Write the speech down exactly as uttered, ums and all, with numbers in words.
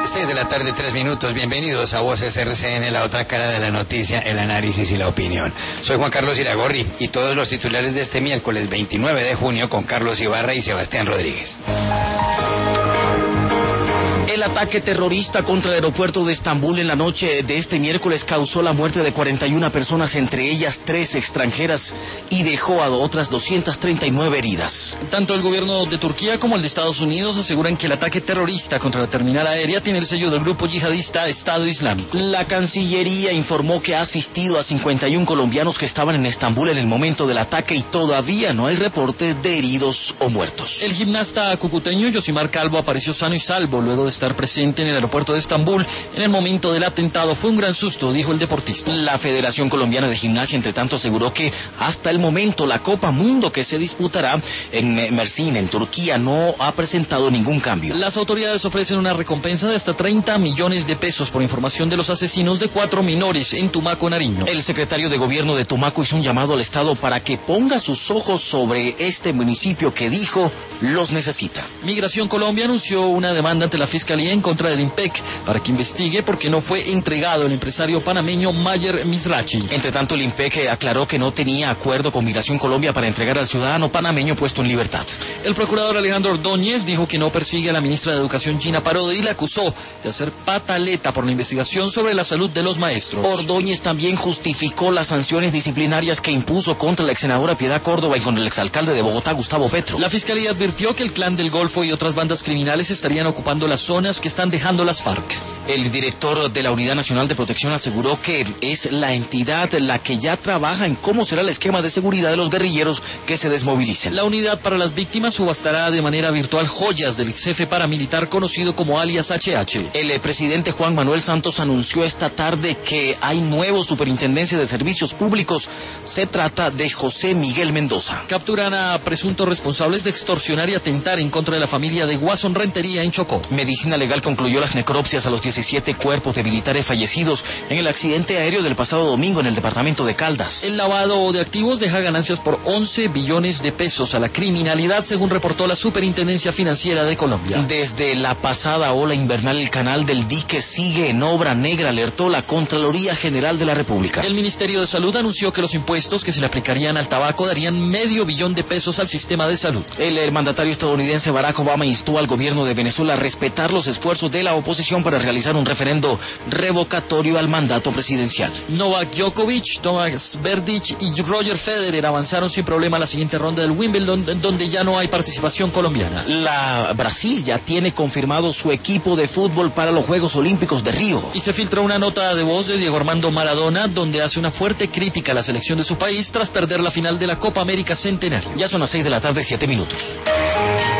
seis de la tarde, tres minutos. Bienvenidos a Voces R C N, la otra cara de la noticia, el análisis y la opinión. Soy Juan Carlos Iragorri y todos los titulares de este miércoles veintinueve de junio con Carlos Ibarra y Sebastián Rodríguez. El ataque terrorista contra el aeropuerto de Estambul en la noche de este miércoles causó la muerte de cuarenta y una personas, entre ellas tres extranjeras, y dejó a otras doscientas treinta y nueve heridas. Tanto el gobierno de Turquía como el de Estados Unidos aseguran que el ataque terrorista contra la terminal aérea tiene el sello del grupo yihadista Estado Islámico. La Cancillería informó que ha asistido a cincuenta y uno colombianos que estaban en Estambul en el momento del ataque y todavía no hay reportes de heridos o muertos. El gimnasta cucuteño Yosimar Calvo apareció sano y salvo luego de estar presente en el aeropuerto de Estambul en el momento del atentado. Fue un gran susto, dijo el deportista. La Federación Colombiana de Gimnasia, entre tanto, aseguró que hasta el momento la Copa Mundo que se disputará en Mersin, en Turquía, no ha presentado ningún cambio. Las autoridades ofrecen una recompensa de hasta treinta millones de pesos por información de los asesinos de cuatro menores en Tumaco, Nariño. El secretario de Gobierno de Tumaco hizo un llamado al Estado para que ponga sus ojos sobre este municipio que dijo los necesita. Migración Colombia anunció una demanda ante la Fiscalía en contra del IMPEC para que investigue por qué no fue entregado el empresario panameño Mayer Mizrachi. Entre tanto, el IMPEC aclaró que no tenía acuerdo con Migración Colombia para entregar al ciudadano panameño puesto en libertad. El procurador Alejandro Ordóñez dijo que no persigue a la ministra de Educación Gina Parodi y la acusó de hacer pataleta por la investigación sobre la salud de los maestros. Ordóñez también justificó las sanciones disciplinarias que impuso contra la ex senadora Piedad Córdoba y con el exalcalde de Bogotá, Gustavo Petro. La Fiscalía advirtió que el Clan del Golfo y otras bandas criminales estarían ocupando las zonas que están dejando las FARC. El director de la Unidad Nacional de Protección aseguró que es la entidad la que ya trabaja en cómo será el esquema de seguridad de los guerrilleros que se desmovilicen. La Unidad para las Víctimas subastará de manera virtual joyas del ex jefe paramilitar conocido como alias H H. El eh, presidente Juan Manuel Santos anunció esta tarde que hay nuevo superintendencia de servicios públicos. Se trata de José Miguel Mendoza. Capturan a presuntos responsables de extorsionar y atentar en contra de la familia de Guasón Rentería en Chocó. Medicina Legal concluyó las necropsias a los diecisiete cuerpos de militares fallecidos en el accidente aéreo del pasado domingo en el departamento de Caldas. El lavado de activos deja ganancias por once billones de pesos a la criminalidad, según reportó la Superintendencia Financiera de Colombia. Desde la pasada ola invernal, el canal del dique sigue en obra negra, alertó la Contraloría General de la República. El Ministerio de Salud anunció que los impuestos que se le aplicarían al tabaco darían medio billón de pesos al sistema de salud. El, el mandatario estadounidense Barack Obama instó al gobierno de Venezuela a respetar los esfuerzos de la oposición para realizar un referendo revocatorio al mandato presidencial. Novak Djokovic, Tomas Berdych y Roger Federer avanzaron sin problema a la siguiente ronda del Wimbledon, donde ya no hay participación colombiana. La Brasil ya tiene confirmado su equipo de fútbol para los Juegos Olímpicos de Río. Y se filtra una nota de voz de Diego Armando Maradona, donde hace una fuerte crítica a la selección de su país tras perder la final de la Copa América Centenario. Ya son las seis de la tarde, siete minutos.